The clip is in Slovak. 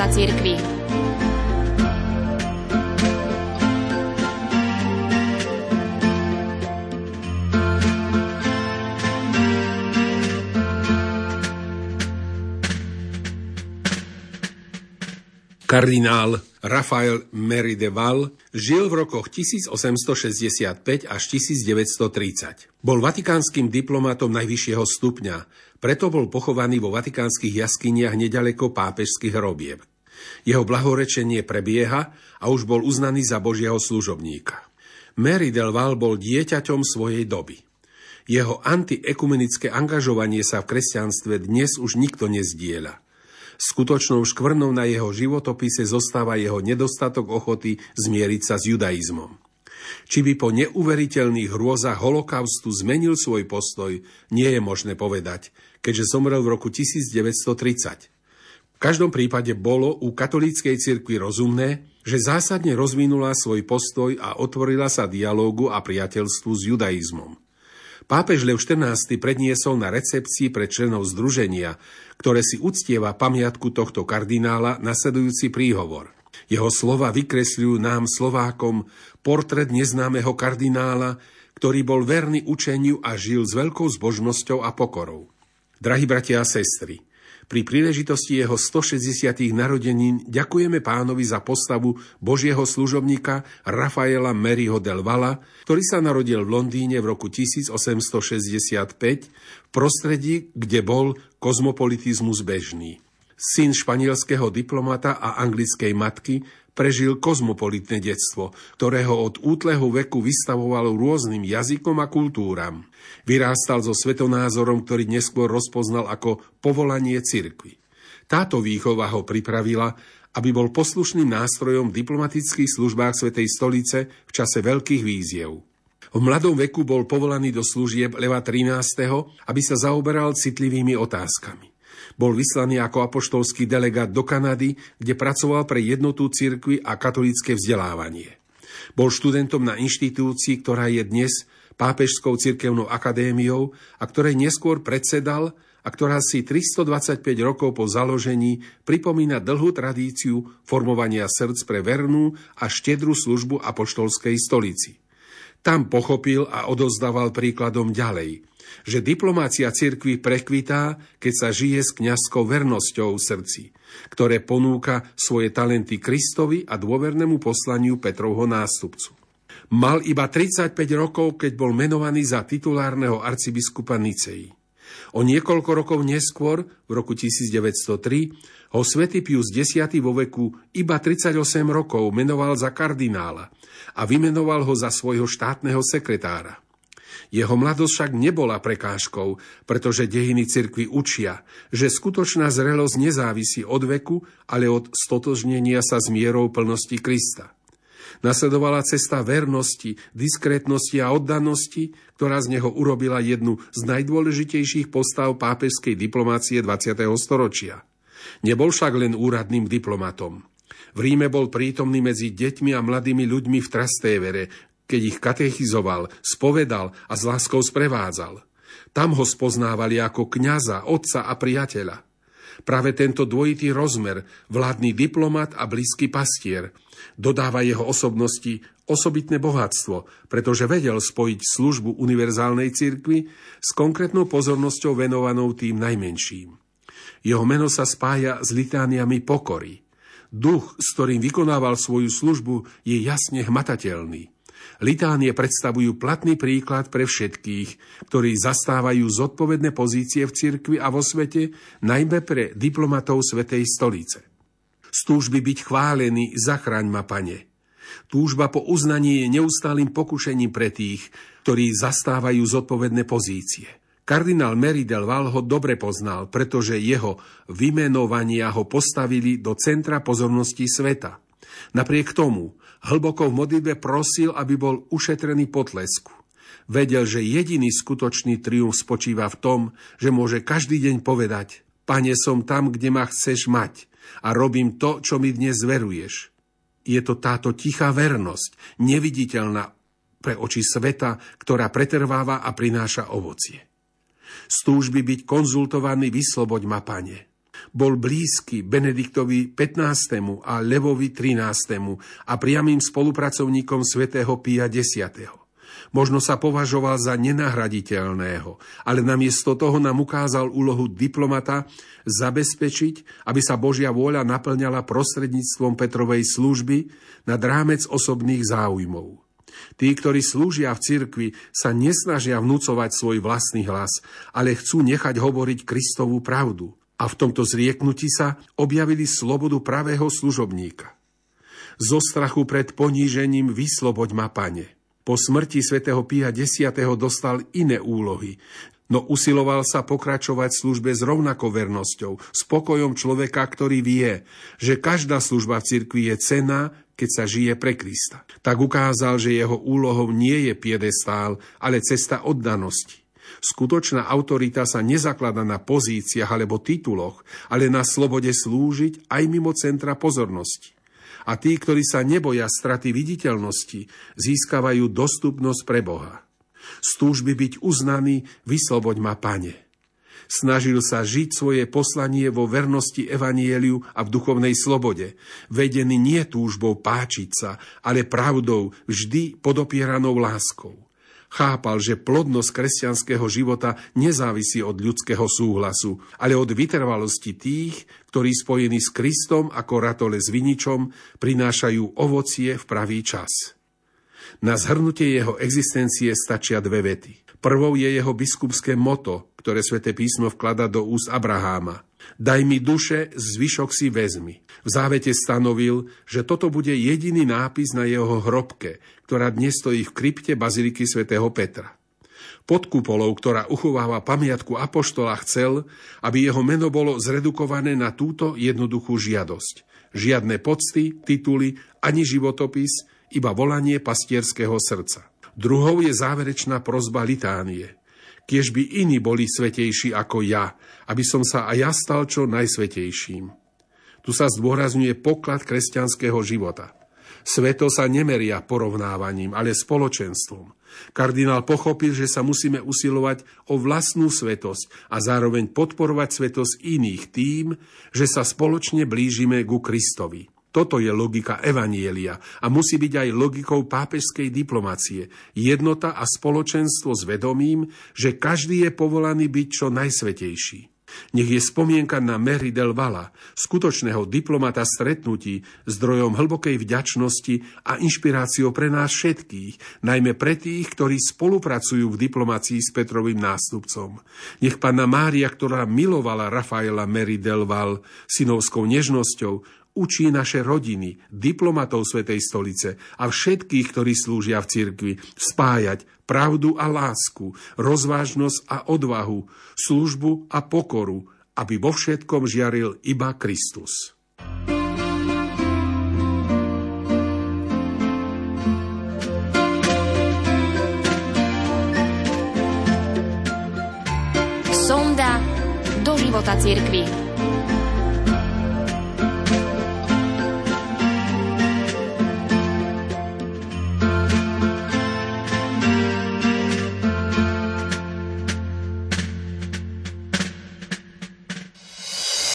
cirkvi. Kardinál Raphael Merry de Val žil v rokoch 1865 až 1930. Bol vatikánskym diplomatom najvyššieho stupňa, preto bol pochovaný vo vatikánskych jaskyniach nedaleko pápežských hrobieb. Jeho blahorečenie prebieha a už bol uznaný za Božieho služobníka. Merry de Val bol dieťaťom svojej doby. Jeho antiekumenické angažovanie sa v kresťanstve dnes už nikto nezdieľa. Skutočnou škvrnou na jeho životopise zostáva jeho nedostatok ochoty zmieriť sa s judaizmom. Či by po neuveriteľných hrôzach holokaustu zmenil svoj postoj, nie je možné povedať, keďže zomrel v roku 1930. V každom prípade bolo u katolíckej cirkvi rozumné, že zásadne rozvinula svoj postoj a otvorila sa dialógu a priateľstvu s judaizmom. Pápež Lev XIV predniesol na recepcii pre členov združenia, ktoré si uctieva pamiatku tohto kardinála, nasledujúci príhovor. Jeho slova vykresľujú nám, Slovákom, portrét neznámeho kardinála, ktorý bol verný učeniu a žil s veľkou zbožnosťou a pokorou. Drahí bratia a sestry, pri príležitosti jeho 160. narodenín ďakujeme Pánovi za postavu Božieho služobníka Raphaela Merryho del Valla, ktorý sa narodil v Londýne v roku 1865 v prostredí, kde bol kozmopolitizmus bežný. Syn španielského diplomata a anglickej matky prežil kozmopolitné detstvo, ktorého od útleho veku vystavovalo rôznym jazykom a kultúram. Vyrástal so svetonázorom, ktorý neskôr rozpoznal ako povolanie cirkvi. Táto výchova ho pripravila, aby bol poslušným nástrojom v diplomatických službách Svätej stolice v čase veľkých výziev. V mladom veku bol povolaný do služieb Leva XIII., aby sa zaoberal citlivými otázkami. Bol vyslaný ako apoštolský delegát do Kanady, kde pracoval pre jednotu cirkvi a katolícke vzdelávanie. Bol študentom na inštitúcii, ktorá je dnes Pápežskou cirkevnou akadémiou a ktorej neskôr predsedal a ktorá si 325 rokov po založení pripomína dlhú tradíciu formovania srdc pre vernú a štedrú službu apoštolskej stolici. Tam pochopil a odozdával príkladom ďalej, že diplomácia cirkvi prekvitá, keď sa žije s kňazskou vernosťou v srdci, ktoré ponúka svoje talenty Kristovi a dôvernému poslaniu Petrovho nástupcu. Mal iba 35 rokov, keď bol menovaný za titulárneho arcibiskupa Nicei. O niekoľko rokov neskôr, v roku 1903, ho svätý Pius X vo veku iba 38 rokov menoval za kardinála a vymenoval ho za svojho štátneho sekretára. Jeho mladosť však nebola prekážkou, pretože dejiny cirkvi učia, že skutočná zrelosť nezávisí od veku, ale od stotožnenia sa s mierou plnosti Krista. Nasledovala cesta vernosti, diskrétnosti a oddanosti, ktorá z neho urobila jednu z najdôležitejších postav pápežskej diplomácie 20. storočia. Nebol však len úradným diplomatom. V Ríme bol prítomný medzi deťmi a mladými ľuďmi v Trastevere, keď ich katechizoval, spovedal a s láskou sprevádzal. Tam ho spoznávali ako kňaza, otca a priateľa. Práve tento dvojitý rozmer, vládny diplomat a blízky pastier, dodáva jeho osobnosti osobitné bohatstvo, pretože vedel spojiť službu univerzálnej cirkvi s konkrétnou pozornosťou venovanou tým najmenším. Jeho meno sa spája s litániami pokory. Duch, s ktorým vykonával svoju službu, je jasne hmatateľný. Litánie predstavujú platný príklad pre všetkých, ktorí zastávajú zodpovedné pozície v cirkvi a vo svete, najmä pre diplomatov Svätej stolice. Z túžby byť chválený, zachraň ma, Pane. Túžba po uznaní je neustálym pokušením pre tých, ktorí zastávajú zodpovedné pozície. Kardinál Merry del Val ho dobre poznal, pretože jeho vymenovania ho postavili do centra pozornosti sveta. Napriek tomu hlboko v modlitbe prosil, aby bol ušetrený potlesku. Vedel, že jediný skutočný triumf spočíva v tom, že môže každý deň povedať: Pane, som tam, kde ma chceš mať a robím to, čo mi dnes zveruješ. Je to táto tichá vernosť, neviditeľná pre oči sveta, ktorá pretrváva a prináša ovocie. Z túžby byť konzultovaný, vysloboď ma, Pane. Bol blízky Benediktovi XV. A Levovi XIII. A priamym spolupracovníkom svätého Pia X. Možno sa považoval za nenahraditeľného, ale namiesto toho nám ukázal úlohu diplomata zabezpečiť, aby sa Božia vôľa naplňala prostredníctvom Petrovej služby nad rámec osobných záujmov. Tí, ktorí slúžia v cirkvi, sa nesnažia vnúcovať svoj vlastný hlas, ale chcú nechať hovoriť Kristovú pravdu. A v tomto zrieknutí sa objavili slobodu pravého služobníka. Zo strachu pred ponížením vysloboď ma, Pane. Po smrti svätého Pia X. dostal iné úlohy, no usiloval sa pokračovať v službe s rovnakou vernosťou, spokojom človeka, ktorý vie, že každá služba v cirkvi je cenná, keď sa žije pre Krista. Tak ukázal, že jeho úlohou nie je piedestál, ale cesta oddanosti. Skutočná autorita sa nezakladá na pozíciách alebo tituloch, ale na slobode slúžiť aj mimo centra pozornosti. A tí, ktorí sa neboja straty viditeľnosti, získavajú dostupnosť pre Boha. Z túžby byť uznaný, vysloboď ma, Pane. Snažil sa žiť svoje poslanie vo vernosti evanjeliu a v duchovnej slobode, vedený nie túžbou páčiť sa, ale pravdou, vždy podopieranou láskou. Chápal, že plodnosť kresťanského života nezávisí od ľudského súhlasu, ale od vytrvalosti tých, ktorí spojení s Kristom ako ratole s viničom prinášajú ovocie v pravý čas. Na zhrnutie jeho existencie stačia dve vety. Prvou je jeho biskupské motto, ktoré Sväté písmo vklada do úst Abraháma. Daj mi duše, zvyšok si vezmi. V závete stanovil, že toto bude jediný nápis na jeho hrobke, ktorá dnes stojí v krypte baziliky svätého Petra. Pod kupolou, ktorá uchováva pamiatku apoštola, chcel, aby jeho meno bolo zredukované na túto jednoduchú žiadosť. Žiadne pocty, tituly, ani životopis, iba volanie pastierského srdca. Druhou je záverečná prosba litánie. Kiež by iní boli svätejší ako ja, aby som sa aj ja stal čo najsvätejším. Tu sa zdôrazňuje poklad kresťanského života. Sveto sa nemeria porovnávaním, ale spoločenstvom. Kardinál pochopil, že sa musíme usilovať o vlastnú svetosť a zároveň podporovať svetosť iných tým, že sa spoločne blížime ku Kristovi. Toto je logika evanjelia a musí byť aj logikou pápežskej diplomacie. Jednota a spoločenstvo s vedomím, že každý je povolaný byť čo najsvätejší. Nech je spomienka na Mary del Valle, skutočného diplomata stretnutí, zdrojom hlbokej vďačnosti a inšpiráciou pre nás všetkých, najmä pre tých, ktorí spolupracujú v diplomácii s Petrovým nástupcom. Nech Panna Mária, ktorá milovala Rafaela Mary del Valle synovskou nežnosťou, učí naše rodiny, diplomatov Svätej stolice a všetkých, ktorí slúžia v cirkvi, spájať pravdu a lásku, rozvážnosť a odvahu, službu a pokoru, aby vo všetkom žiaril iba Kristus. Sonda do života cirkvi.